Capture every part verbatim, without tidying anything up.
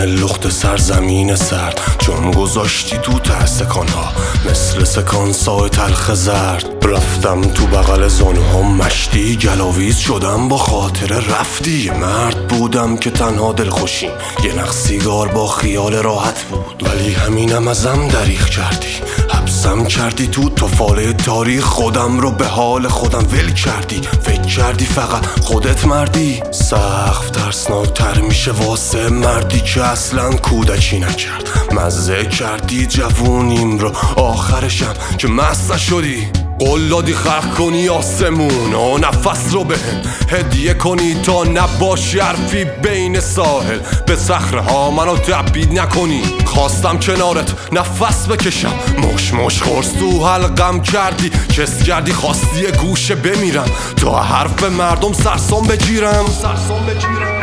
لخت سرزمین سرد، چون گذاشتی تو ته سکانها مثل سکانسای تلخ زرد. رفتم تو بغل زانوهام مشتی، گلاویز شدم با خاطر رفتی. یه مرد بودم که تنها دلخوشیم یه نخ سیگار با خیال راحت بود، ولی همینم ازم دریغ کردی. حبسم کردی تو تفاله تاریخ، خودم رو به حال خودم ول کردی. فکر کردی فقط خودت مردی. سقف ترسناکتر میشه واسه مردی که اصلا کودکی نکرد. مزه کردی جوونیم رو آخرشم که مست شدی. قول دادی خلق کنی آسمون و نفس رو بهم هدیه کنی تا نباشی حرفی بین ساحل. به صخره ها منو تبعید نکنی، خواستم کنارت نفس بکشم. مش مش خورس تو حلقم کردی، کس کردی خواستی یه گوشه بمیرم تا حرف مردم سرسام بگیرم سرسام بگیرم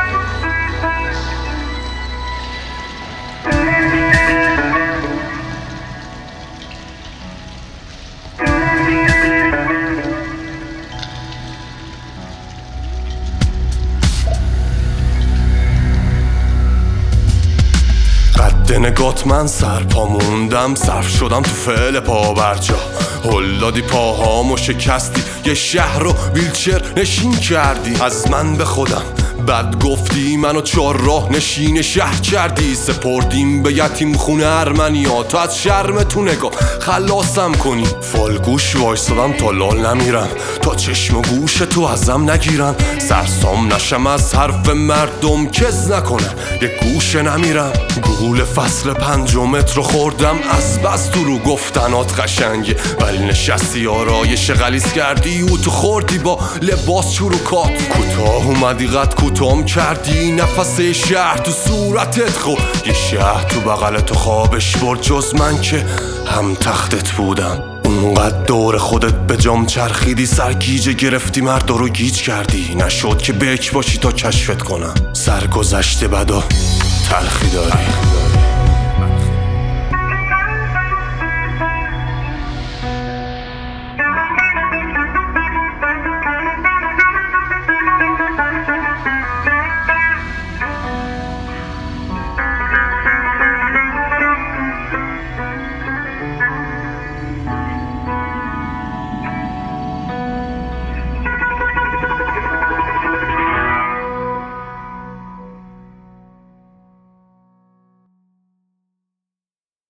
نگات من سر پا موندم، صرف شدم تو فعل پا برجا. هل دادی پاهامو شکستی، یه شهر رو ویلچر نشین کردی. از من به خودم بد گفتی، منو چهار راه نشین شهر کردی. سپردیم به یتیم خونه ارمنیا تا از شرم تو نگاه خلاصم کنی. فالگوش وایستادم تا لال نمیرم، تا چشم و گوش تو ازم نگیرن. سرسام نشم از حرف مردم کز نکنن، یه گوشه نمیرم. گول فصل پنجمت رو خوردم، از بس تو رو گفتنات قشنگه، ولی نشستی آرایش غلیظ کردی و تو خوردی با لباس چروکات. کوتاه اومدی قد کوتام کردی، نفس شهر تو صورتت خورد. یه شهر تو بغل تو خوابش برد، جز من که هم تختت بودم. اونقدر دور خودت به جام چرخیدی، سرگیجه گرفتی مرد رو گیج کردی. نشد که بک باشی تا کشفت کنم، سرگذشته بدا تلخی داری.